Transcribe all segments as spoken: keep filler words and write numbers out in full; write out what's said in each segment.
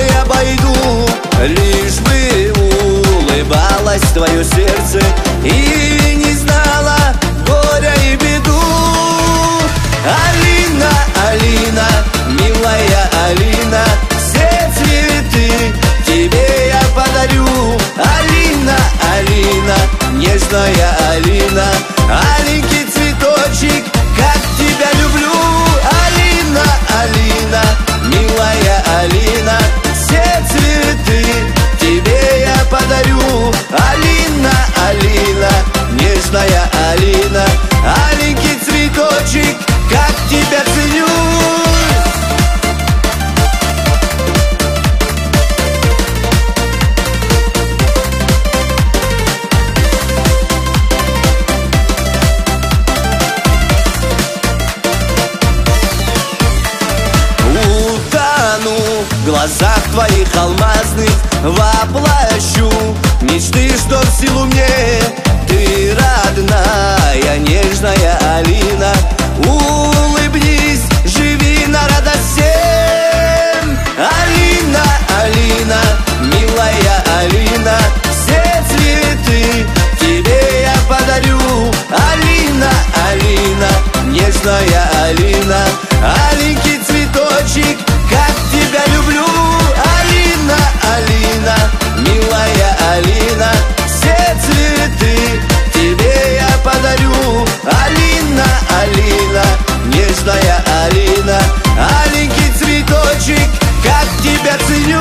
любой обойду, лишь бы улыбалось твое сердце и не знала горя и беду. Алина, Алина, милая Алина, все цветы тебе я подарю. Алина, Алина, нежная Алина, аленький цветочек, как тебя люблю. Алина, Алина, милая Алина, все цветы тебе я подарю. Алина, Алина, нежная Алина, аленький цветочек, как тебя ценю. В глазах твоих алмазных воплощу мечты, что в силу мне. Ты родная, нежная Алина, улыбнись, живи на радость всем. Алина, Алина, милая Алина, все цветы тебе я подарю. Алина, Алина, нежная Алина, аленький цветочек, как тебя люблю. Алина, Алина, милая Алина, все цветы тебе я подарю. Алина, Алина, нежная Алина, аленький цветочек, как тебя ценю.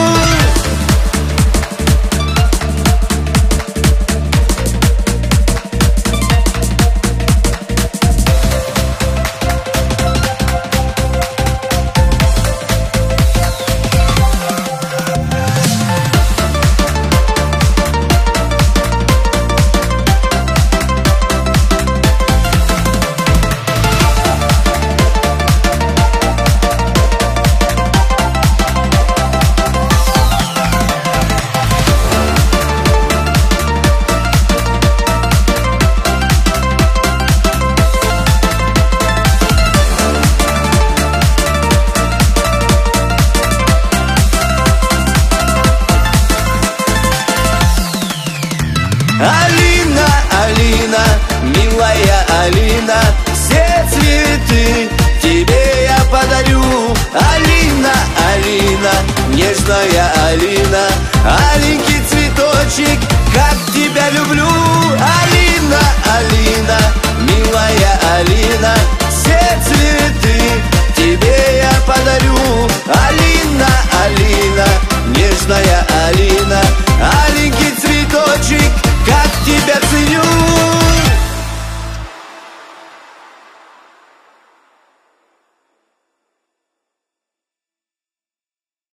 Алина, Алина, милая Алина, все цветы тебе я подарю. Алина, Алина, нежная Алина, аленький цветочек,